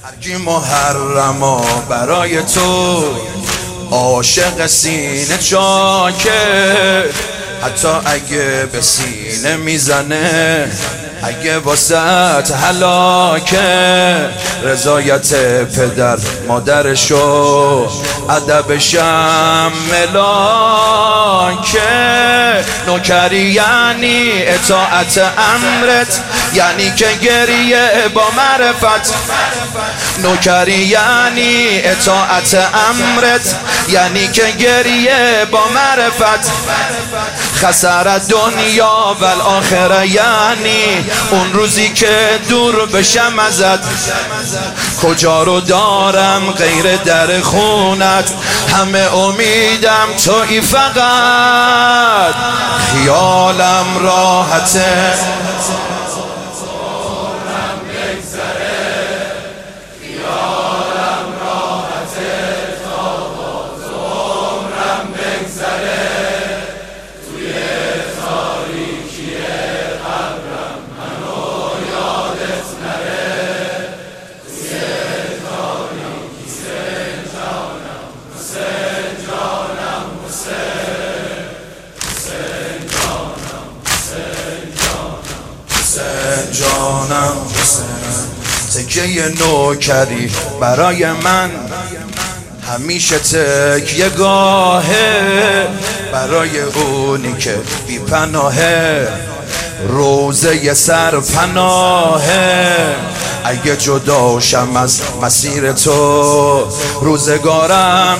هرکی محرما برای تو عاشق سینه چاکه، حتی اگه به سینه میزنه، اگه واسط هلاکه. رضایت پدر مادرشو ادبشم ملاکه. نوکری یعنی اطاعت امرت، یعنی که گریه با معرفت. نوکری یعنی اطاعت امرت، یعنی که گریه با معرفت. خسر دنیا و الاخره، یعنی اون روزی که دور بشم ازت. کجا رو دارم غیر در خونت، همه امیدم تویی فقط. خیالم راحته جانم. تکیه نوکری برای من همیشه تکیه گاهه، برای اونی که بی پناهه، روزه سرپناهه. اگه جداشم از مسیر تو، روزگارم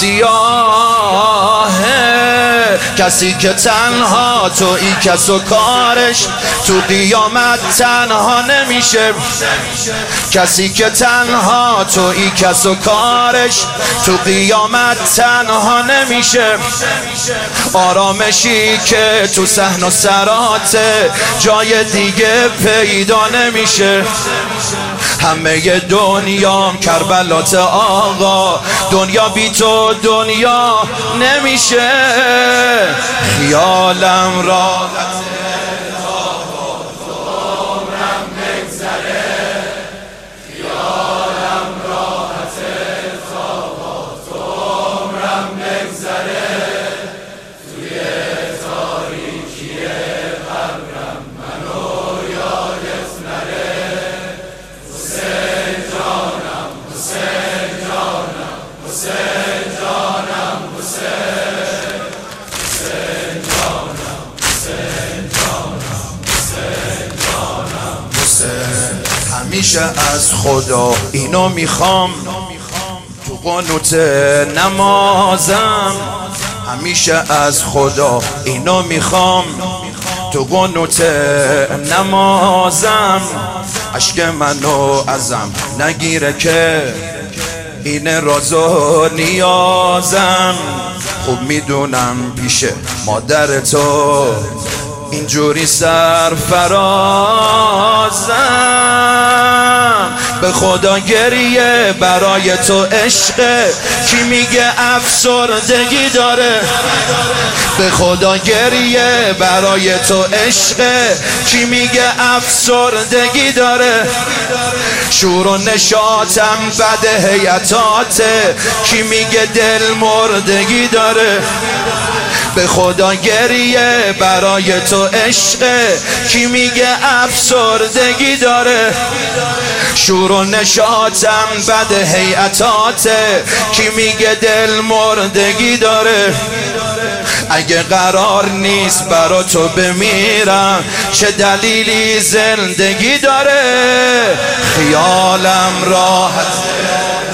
سیاهه. کسی که تنها تویی کس و کارش، تو قیامت تنها نمیشه. کسی که تنها تویی کس و کارش، تو قیامت تنها نمیشه. آرامشی که تو صحن و سراته، جای دیگه پیدا نمیشه. همه دنیام کربلات آقا، دنیا بی تو دنیا نمیشه. خیالم راحته همیشه از خدا اینو میخوام، تو قنوت نمازم. همیشه از خدا اینو میخوام، تو قنوت نمازم. اشک منو ازم نگیره که این راز و نیازم. خوب میدونم پیش مادر تو اینجوری سرفرازم. به خدا گریه برای تو عشقه، کی میگه افسردگی داره؟ به خدا گریه برای تو عشقه، کی میگه افسردگی داره؟ شور و نشاطم بد هیئتاته، کی میگه دل مردگی داره؟ به خدا گریه برای تو عشقه، کی میگه افسردگی داره؟ شور و نشاطم بد هیئتاته، کی میگه دل مردگی داره؟ اگه قرار نیست برا تو بمیرم، چه دلیلی زندگی داره؟ خیالم راحته